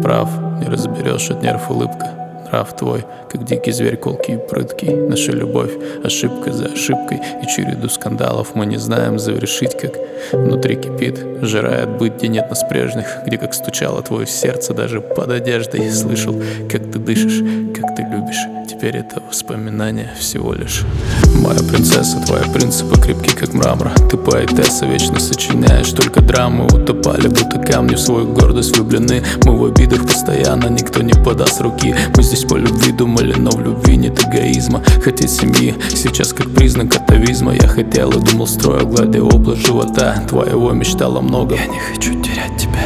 прав, не разберешь от нерв улыбка. Нрав твой, как дикий зверь, колкий и прыткий. Наша любовь ошибка за ошибкой, и череду скандалов мы не знаем завершить, как внутри кипит, жирает быть, где нет нас прежних, где как стучало твое сердце даже под одеждой. Слышал, как ты дышишь, как ты любишь. Теперь это воспоминание всего лишь. Моя принцесса, твои принципы крепкие, как мрамор. Ты поэтесса, вечно сочиняешь только драмы. Утопали, будто камни в свою гордость влюблены. Мы в обидах постоянно, никто не подаст руки. Мы здесь по любви думали, но в любви нет эгоизма. Хотеть семьи сейчас как признак атовизма. Я хотел и думал, строил, гладя область живота твоего, мечтала много. Я не хочу терять тебя.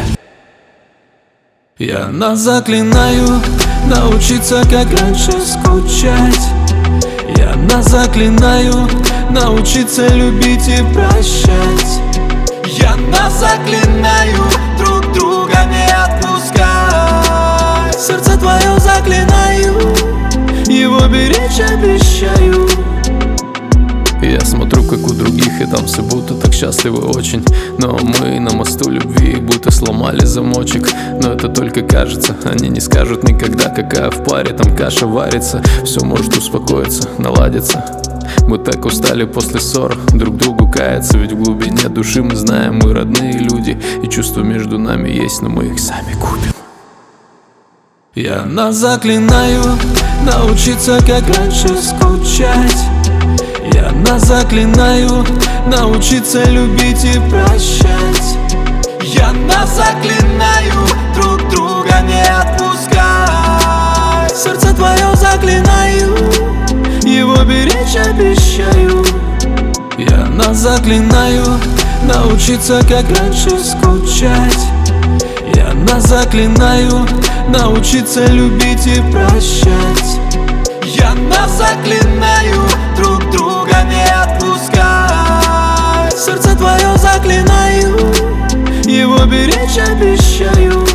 Я нас заклинаю научиться, как раньше, скучать. Я нас заклинаю научиться любить и прощать. Я нас заклинаю друг друга не отпускать. Сердце твое заклинаю, его беречь обещаю. Я смотрю, как у других, и там все будто так счастливы очень. Но мы на мосту любви будто сломали замочек. Но это только кажется, они не скажут никогда, какая в паре там каша варится. Все может успокоиться, наладиться. Мы так устали после ссор друг другу каяться. Ведь в глубине души мы знаем, мы родные люди, и чувства между нами есть, но мы их сами купим. Я нас заклинаю научиться, как раньше, скучать. Я нас заклинаю научиться любить и прощать. Я нас заклинаю друг друга не отпускать. Сердце твое заклинаю, его беречь обещаю. Я нас заклинаю научиться, как раньше, скучать. Я нас заклинаю научиться любить и прощать. Я нас заклинаю друг друга не отпускать. Сердце твое заклинаю, его беречь обещаю.